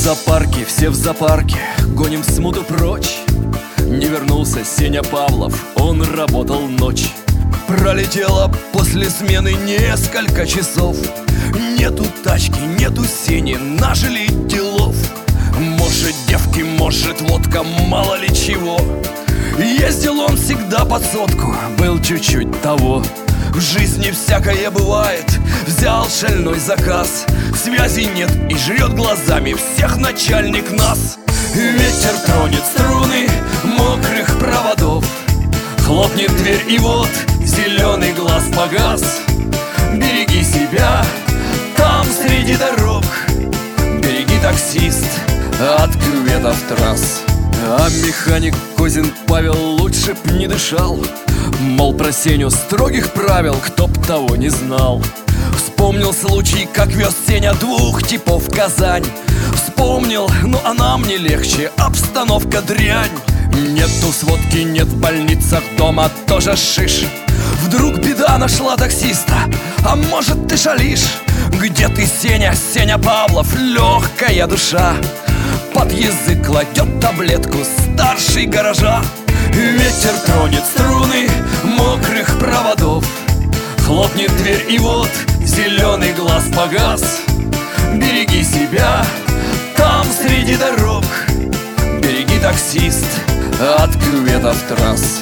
зоопарке, все в зоопарке, гоним смуту прочь. Не вернулся Сеня Павлов, он работал ночь. Пролетело после смены несколько часов. Нету тачки, нету Сени, нажили делов. Может девки, может водка, мало ли чего. Ездил он всегда под сотку, был чуть-чуть того. В жизни всякое бывает, взял шальной заказ. Связи нет и жрет глазами всех начальник нас. Ветер тронет струны мокрых проводов. Хлопнет дверь и вот зеленый глаз погас. Береги себя там среди дорог, береги, таксист, от кюветов трасс. А механик Козин Павел лучше б не дышал. Мол, про Сеню строгих правил кто б того не знал. Вспомнил случай, как вез Сеня двух типов в Казань. Вспомнил, но а нам не легче, обстановка дрянь. Нету сводки, нет в больницах, дома тоже шиш. Вдруг беда нашла таксиста, а может ты шалишь? Где ты, Сеня, Сеня Павлов, легкая душа? Под язык кладет таблетку старший гаража. Ветер тронет струны мокрых проводов. Хлопнет дверь и вот зеленый глаз погас. Береги себя там среди дорог, береги, таксист, от кюветов трасс.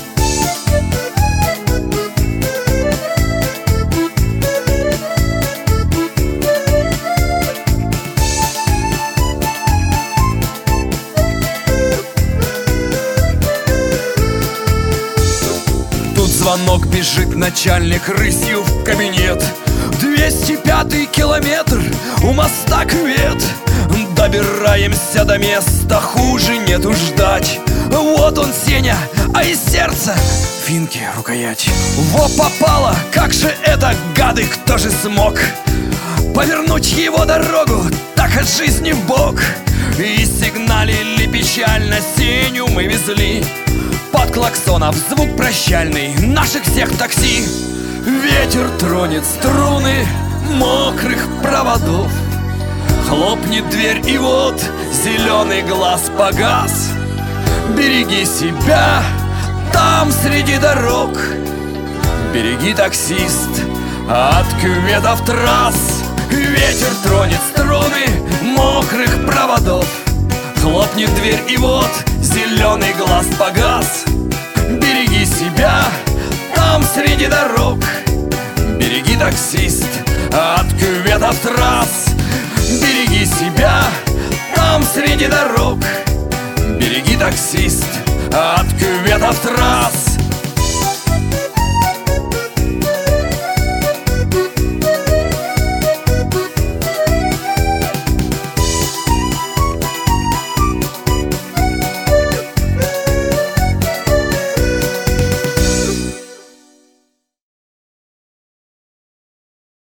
Звонок, бежит начальник рысью в кабинет. 205-й километр, у моста кювет. Добираемся до места, хуже нету ждать. Вот он, Сеня, а из сердца финки рукоять. Во попало, как же это, гады, кто же смог повернуть его дорогу так от жизни в бок? И сигналили печально, Сеню мы везли под клаксонов звук прощальный наших всех такси. Ветер тронет струны мокрых проводов. Хлопнет дверь и вот зеленый глаз погас. Береги себя там среди дорог, береги, таксист, от кюветов трасс. Ветер тронет струны мокрых проводов. Хлопнет дверь и вот зеленый глаз погас. Береги себя там среди дорог, береги, таксист, от кюветов трасс. Береги себя там среди дорог, береги, таксист, от кюветов трасс.